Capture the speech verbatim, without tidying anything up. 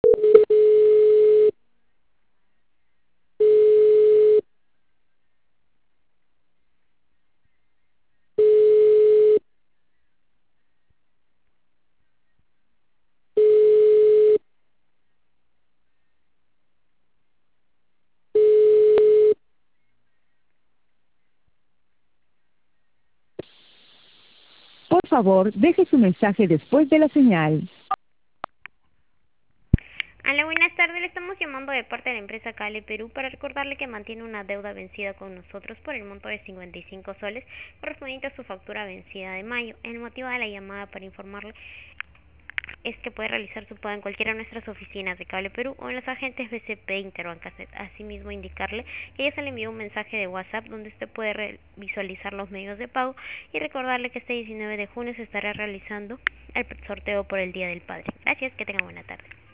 Por favor, deje su mensaje después de la señal. Hola, buenas tardes. Le estamos llamando de parte de la empresa Cable Perú para recordarle que mantiene una deuda vencida con nosotros por el monto de cincuenta y cinco soles correspondiente a su factura vencida de mayo. El motivo de la llamada para informarle es que puede realizar su pago en cualquiera de nuestras oficinas de Cable Perú o en los agentes B C P Interbancaset. Asimismo, indicarle que ya se le envió un mensaje de WhatsApp donde usted puede visualizar los medios de pago y recordarle que este diecinueve de junio se estará realizando el sorteo por el Día del Padre. Gracias, que tenga buena tarde.